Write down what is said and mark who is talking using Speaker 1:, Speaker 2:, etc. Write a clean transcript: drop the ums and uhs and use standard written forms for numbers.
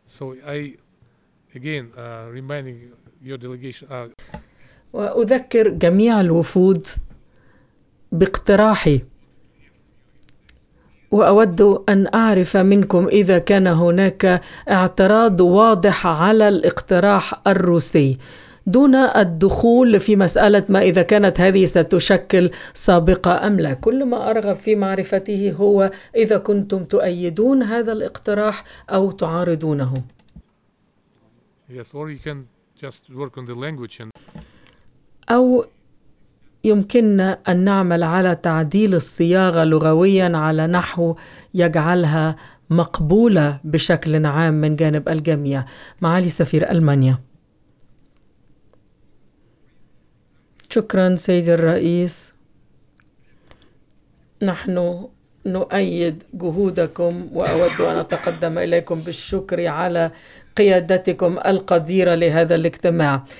Speaker 1: So I again reminding your delegation.
Speaker 2: وأذكر جميع الوفود باقتراحي، وأود أن أعرف منكم إذا كان هناك اعتراض واضح على الاقتراح الروسي، دون الدخول في مسألة ما إذا كانت هذه ستشكل سابقة أم لا. كل ما أرغب في معرفته هو إذا كنتم تؤيدون هذا الاقتراح أو تعارضونه.
Speaker 1: Yes, or you can just work on the language and
Speaker 2: أو يمكننا أن نعمل على تعديل الصياغة لغويا على نحو يجعلها مقبولة بشكل عام من جانب الجميع. معالي سفير ألمانيا. شكرا سيد الرئيس، نحن نؤيد جهودكم، وأود أن أتقدم إليكم بالشكر على قيادتكم القديرة لهذا الاجتماع.